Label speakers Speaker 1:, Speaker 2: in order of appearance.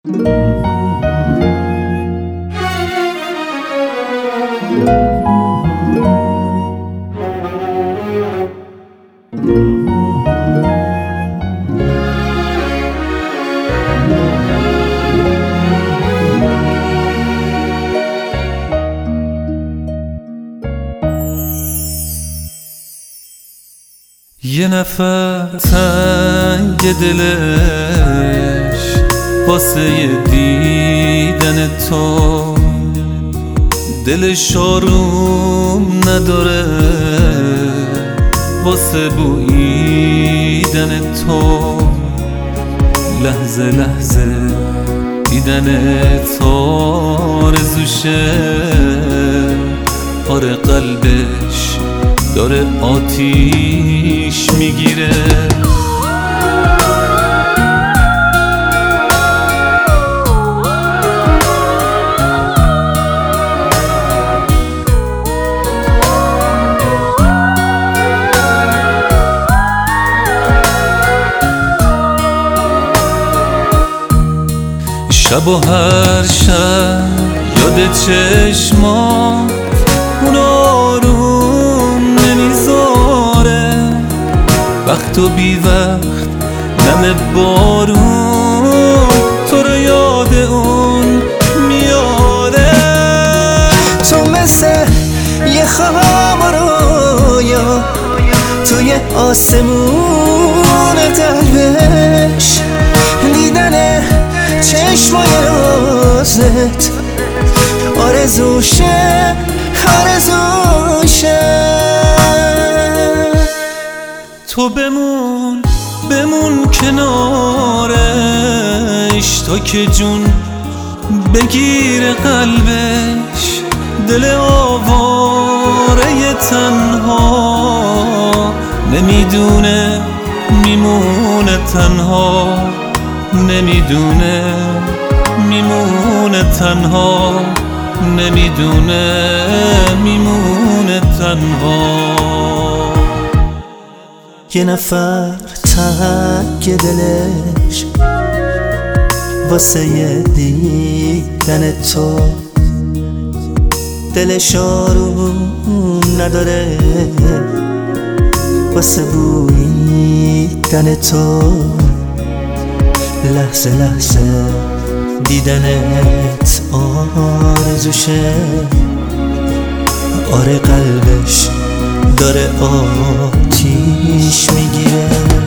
Speaker 1: یه نفر تنگ دلش واسه دیدن تو، دلش آروم نداره واسه بویدن تو. لحظه لحظه دیدنت آرزوشه، آره قلبش داره آتیش میگیره. شب و هر شب یاد چشمات اون آروم نمیذاره، وقت و بی وقت نم بارون تو رو یاد اون میاره.
Speaker 2: تو مثل یه خواب رویا توی آسمون قلبش، دیدن چشمای روزت آرزوشه آرزوشه.
Speaker 1: تو بمون کنارش تا که جون بگیر قلبش. دل آواره تنها نمیدونه میمونه تنها، نمیدونه میمونه تنها، نمیدونه میمونه تنها.
Speaker 2: یه نفر تنگ دلش واسه دیدن تو، دلش آروم نداره واسه بویدن تو. لحظه لحظه دیدنت آرزوشه، آره قلبش داره آتیش میگیره.